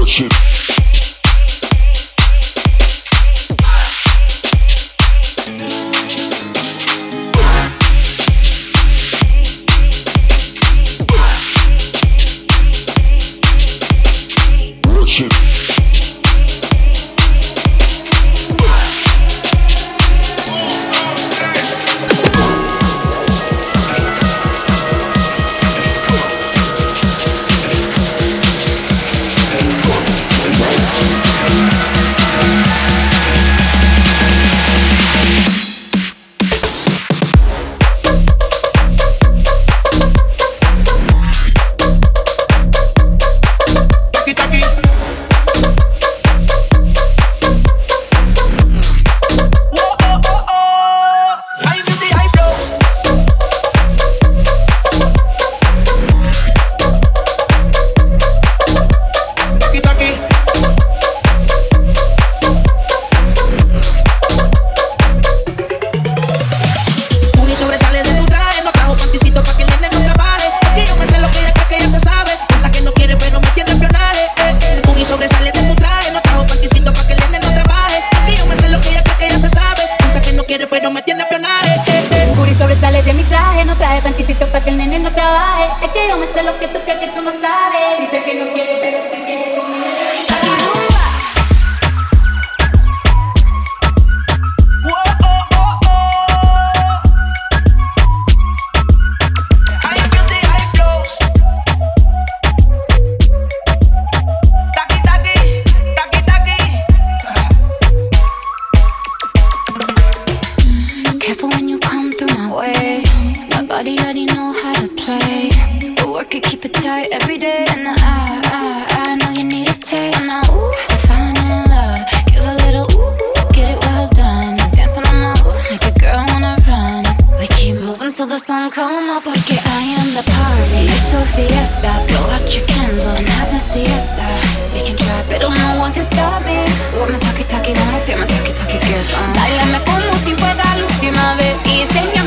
Sobresale de mi traje, no traje panticito para que el nene no trabaje. Es que yo me sé lo que tú crees que tú no sabes. Dice que no quiere, pero sí quiere conmigo. Careful when you come through my way. My body already know how to play. But work it, keep it tight every day. And I know you need a taste. Now, ooh, I'm falling in love. Give a little ooh, get it well done. Dancing on my ooh, make a girl wanna run. We keep moving till the sun come up. Porque I am the party. It's a fiesta. Blow out your candles and have a siesta. They can try, but no one can stop me. With my talkie-talkie, vamos a hacer my talkie-talkie girl. Báilame como si fuera la última vez. Y señor,